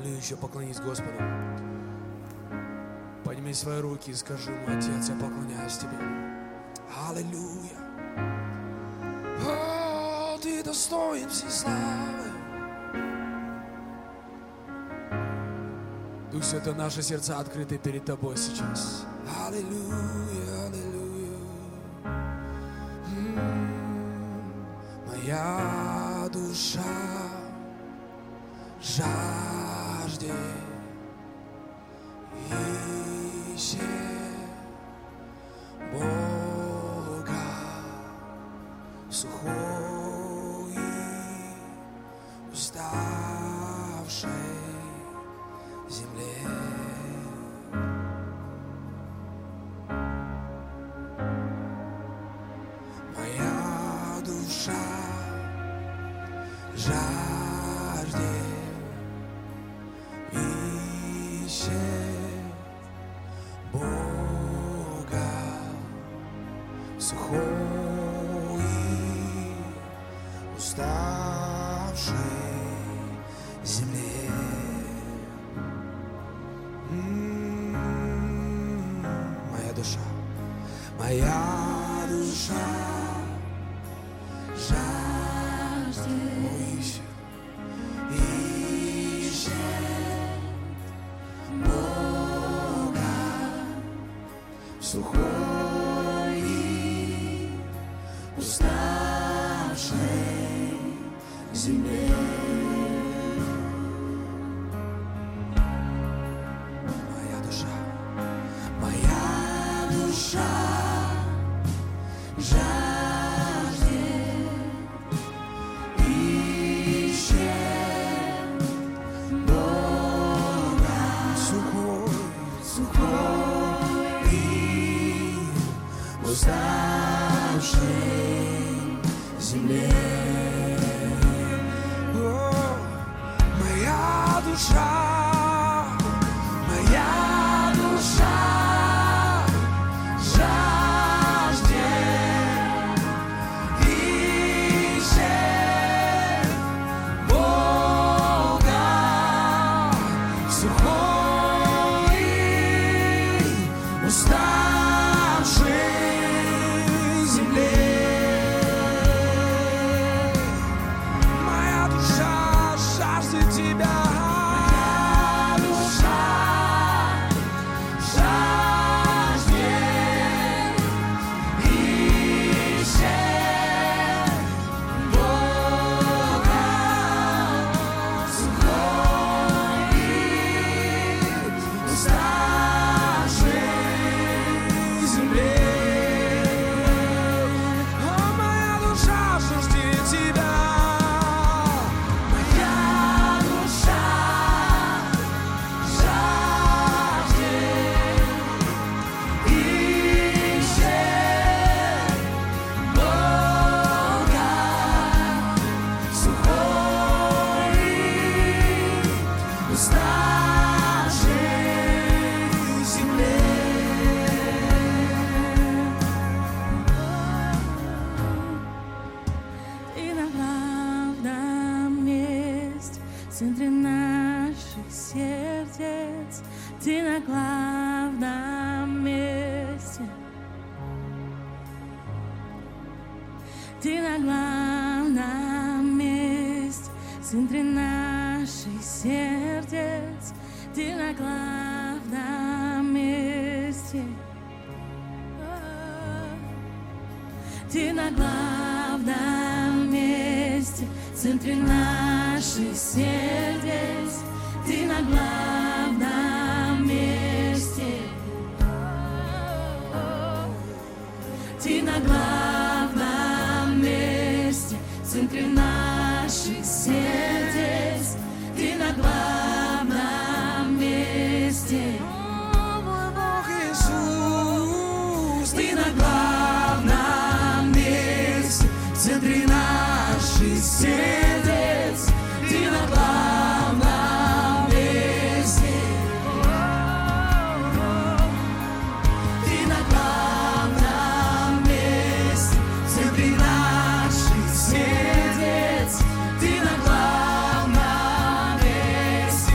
Еще поклонись Господу. Подними свои руки и скажи ему: Отец, я поклоняюсь тебе. Аллилуйя. О, ты достоин всей славы. Дух Святой, наши сердца открыты перед тобой сейчас. Аллилуйя, аллилуйя. Моя душа жаждет, ищет Бога в сухой и уставшей земле. Моя душа жаждет, ищет Бога в сухой и уставшей земле. Моя душа жаждет, ищет Бога в сухой и уставшей земле. Моя душа жаждет, ищет Бога сухой и уставшей земле. О, моя душа Ты на главном месте. Ты на главном месте, в центре наших сердец. Ты на главном месте. Ты на главном месте, в центре наших сердец. Ты на главном месте. Ты на главном месте, в центре наших сердец. Ты на главном месте. О, мой Бог Иисус, Ты на главном месте, в центре наших сердец. Ты на главном месте. Ты на главном месте, в центре наших сердец. Ты на главном месте.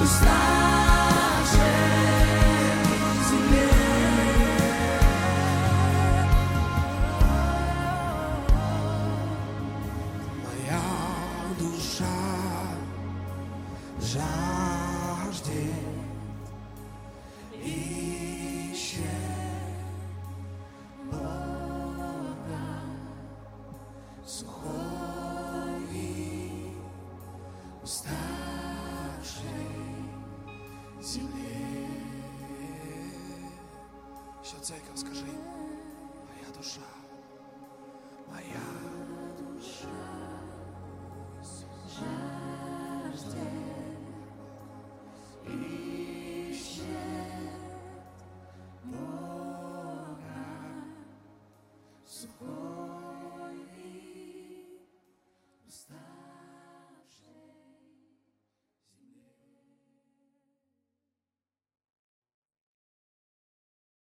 Церковь, скажи, моя душа, моя душа жаждет, ищет Бога сухого.